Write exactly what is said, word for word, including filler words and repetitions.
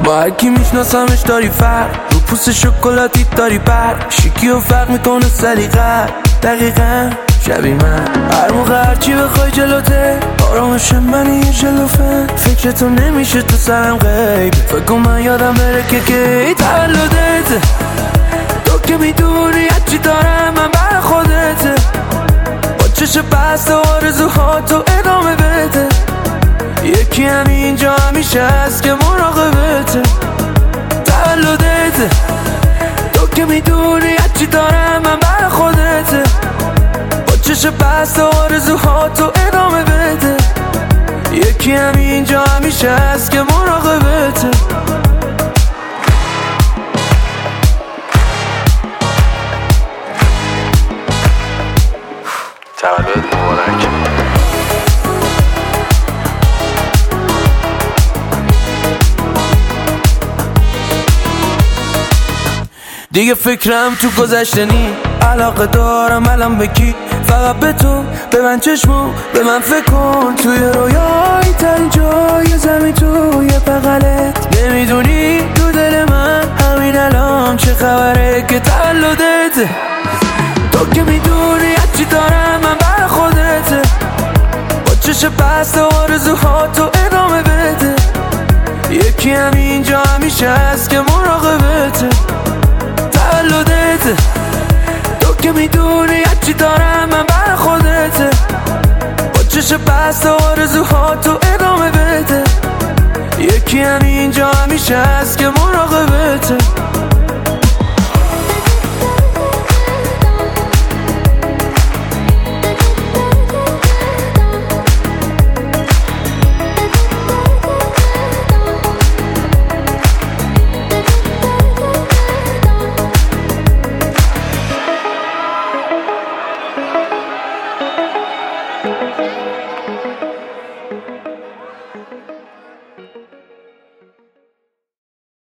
با هرکی میشناسمش داری فرق، رو پوست شکلاتی داری بر شیکی و فرق میکنه سلیقه دقیقا شبیه من. هر موقع هرچی بخوای جلوته آرامش منی یه جلوفه، فکرتو نمیشه تو سرم غیب، فکر کن من یادم بره که کی تولدته. تو که میدونی هرچی دارم من بر خودته، با چشم بسته آرزوها تو ادامه بده. یکی همینجا همیشه هست که مراقبته. تولدته تو که میدونی هرچی دارم من بر خودته، با چشم بسته آرزوها تو ادامه بده. یکی همینجا همیشه هست که مراقبته. تولد مبارک. دیگه فکرم تو گذشته نی، علاقه دارم الان به کی؟ فقط به تو، به من چشمو، به من فکر کن. توی رویای ترین جای زمین توی بغلت، نمیدونی تو دل من همین الان چه خبره که تولدته. تو که میدونی هرچی دارم من بر خودته، با چشم بسته آرزوها تو ادامه بده. یکی همینجا همیشه هست که مراقبته. تولدته تو که میدونی هرچی دارم من بر خودته، با چشم بسته آرزوها تو ادامه بده. یکی همینجا همیشه هست که مراقبته. Thank you.